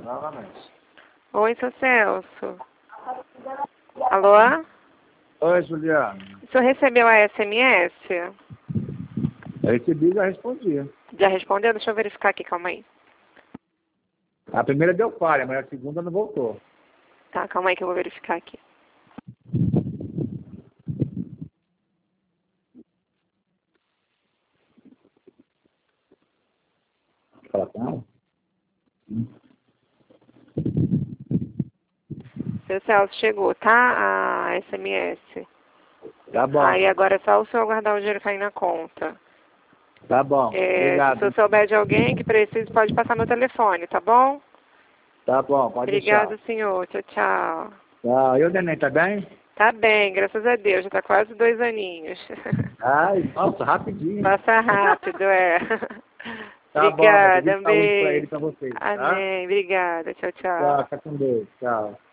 Novamente. Oi, seu Celso. Alô? Oi, Juliana. O senhor recebeu a SMS? Eu recebi e já respondi. Já respondeu? Deixa eu verificar aqui, calma aí. A primeira deu falha, mas a segunda não voltou. Tá, calma aí que eu vou verificar aqui. Fala com ela? Seu Celso, chegou, tá? A SMS. Tá bom. Aí agora é só o senhor aguardar o dinheiro cair na conta. Tá bom. Se o Obrigado. senhor souber de alguém que precise, pode passar meu telefone, tá bom? Tá bom, pode Obrigado, deixar. senhor. Tchau, tchau. Tchau. E o neném, tá bem? Tá bem, graças a Deus. Já tá quase 2 aninhos. Ai, nossa, rapidinho. Passa rápido, é. Tá bom, Obrigada, meu. um Saúde pra ele e beijo. pra vocês, tá? Amém, obrigada. Tchau, Tchau, tchau. fica com Deus. Tchau.